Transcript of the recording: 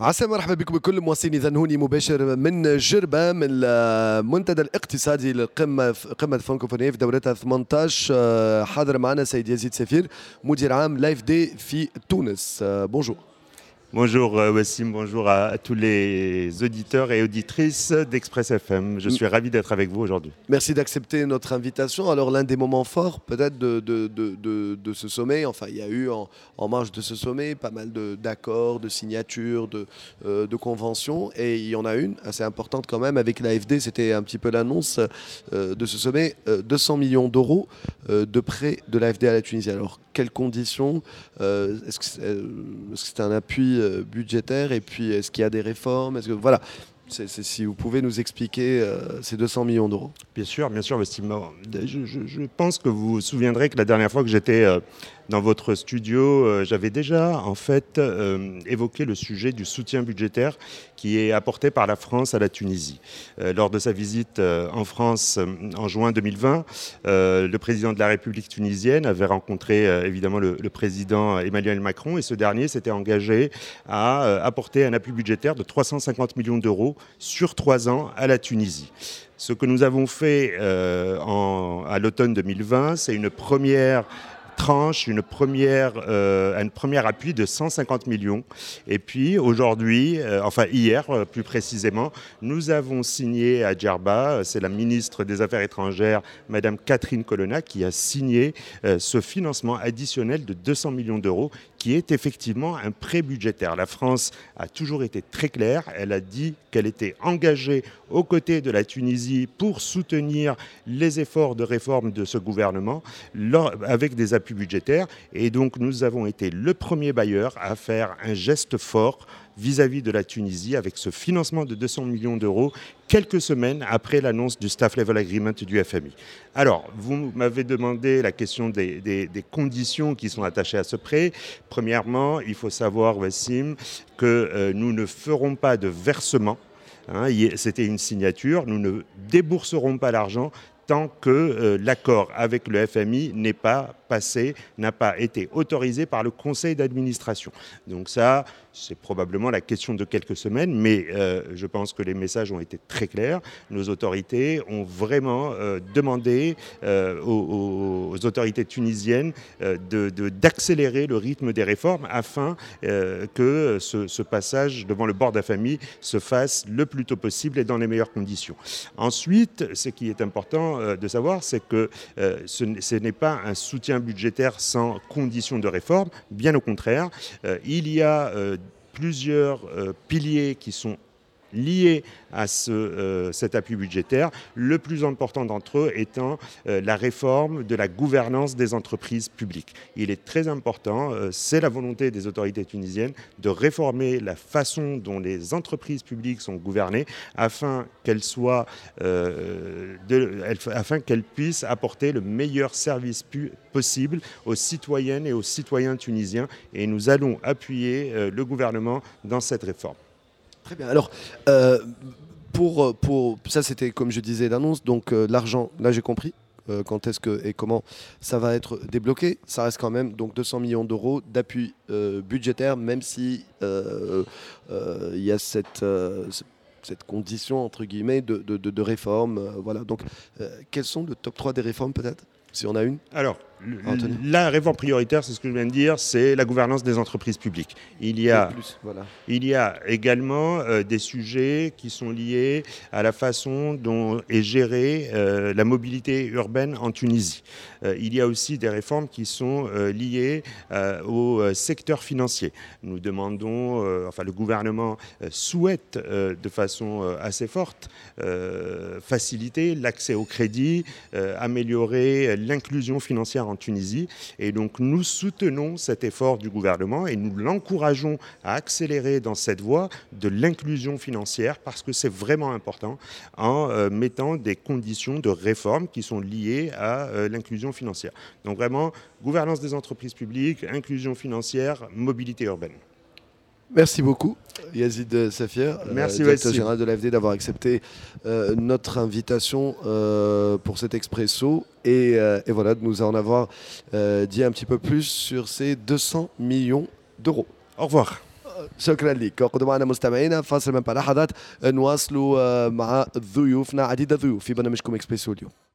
عسى مرحبا بكم بكل المواطنين. إذا هوني مباشر من جربة من المنتدى الاقتصادي للقمة قمة فرانكوفونية في دورتها 18. حاضر معنا سيد يزيد سفير مدير عام لايف دي في تونس. بونجور. Bonjour Wassim, bonjour à tous les auditeurs et auditrices d'Express FM. Je suis ravi d'être avec vous aujourd'hui. Merci d'accepter notre invitation. Alors l'un des moments forts peut-être de ce sommet, enfin il y a eu en marge de ce sommet pas mal d'accords, de signatures, de conventions, et il y en a une assez importante quand même avec l'AFD, c'était un petit peu l'annonce de ce sommet, 200 millions d'euros de prêts de l'AFD à la Tunisie. Alors quelles conditions, est-ce que c'est un appui budgétaire, et puis est-ce qu'il y a des réformes, est-ce que voilà, si vous pouvez nous expliquer ces 200 millions d'euros. Bien sûr, Wassim. Je pense que vous vous souviendrez que la dernière fois que j'étais dans votre studio, j'avais déjà en fait évoqué le sujet du soutien budgétaire qui est apporté par la France à la Tunisie. Lors de sa visite en France en juin 2020, le président de la République tunisienne avait rencontré évidemment le président Emmanuel Macron, et ce dernier s'était engagé à apporter un appui budgétaire de 350 millions d'euros sur 3 ans à la Tunisie. Ce que nous avons fait à l'automne 2020, c'est une première tranche, un premier appui de 150 millions. Et puis aujourd'hui, hier plus précisément, nous avons signé à Djerba, c'est la ministre des Affaires étrangères, Madame Catherine Colonna, qui a signé ce financement additionnel de 200 millions d'euros, qui est effectivement un prêt budgétaire. La France a toujours été très claire, elle a dit qu'elle était engagée aux côtés de la Tunisie pour soutenir les efforts de réforme de ce gouvernement avec des appuis budgétaires, et donc nous avons été le premier bailleur à faire un geste fort vis-à-vis de la Tunisie avec ce financement de 200 millions d'euros quelques semaines après l'annonce du Staff Level Agreement du FMI. Alors, vous m'avez demandé la question des conditions qui sont attachées à ce prêt. Premièrement, il faut savoir, Wassim, que nous ne ferons pas de versement. C'était une signature, nous ne débourserons pas l'argent tant que l'accord avec le FMI n'est pas passé, n'a pas été autorisé par le conseil d'administration. Donc ça, c'est probablement la question de quelques semaines, mais je pense que les messages ont été très clairs. Nos autorités ont vraiment demandé aux autorités tunisiennes d'accélérer le rythme des réformes afin que ce passage devant le bord d'infamie se fasse le plus tôt possible et dans les meilleures conditions. Ensuite, ce qui est important de savoir, c'est que ce n'est pas un soutien budgétaire sans conditions de réforme, bien au contraire. Il y a plusieurs piliers qui sont liés à cet appui budgétaire, le plus important d'entre eux étant la réforme de la gouvernance des entreprises publiques. Il est très important, c'est la volonté des autorités tunisiennes de réformer la façon dont les entreprises publiques sont gouvernées afin qu'elles puissent apporter le meilleur service possible aux citoyennes et aux citoyens tunisiens, et nous allons appuyer le gouvernement dans cette réforme. Très bien. Alors, pour ça, c'était comme je disais l'annonce. Donc l'argent, là j'ai compris. Quand est-ce que et comment ça va être débloqué. Ça reste quand même donc 200 millions d'euros d'appui budgétaire, même si il y a cette condition entre guillemets de réforme. Voilà. Donc quels sont le top 3 des réformes peut-être, si on a une? Alors, la réforme prioritaire, c'est ce que je viens de dire, c'est la gouvernance des entreprises publiques. Il y a également des sujets qui sont liés à la façon dont est gérée la mobilité urbaine en Tunisie. Il y a aussi des réformes qui sont liées au secteur financier. Nous demandons, le gouvernement souhaite de façon assez forte faciliter l'accès au crédit, améliorer l'inclusion financière en Tunisie, et donc nous soutenons cet effort du gouvernement et nous l'encourageons à accélérer dans cette voie de l'inclusion financière, parce que c'est vraiment important, en mettant des conditions de réforme qui sont liées à l'inclusion financière. Donc vraiment, gouvernance des entreprises publiques, inclusion financière, mobilité urbaine. Merci beaucoup, Yazid Safir, directeur général de l'AFD, d'avoir accepté notre invitation pour cet expresso et voilà, de nous en avoir dit un petit peu plus sur ces 200 millions d'euros. Au revoir. شكرا لك. وقدوا معنا مستمعينا فاصل من بعد لحظات نواصلوا مع ضيوفنا عديد الضيوف في برنامجكم اكسبريسو اليوم.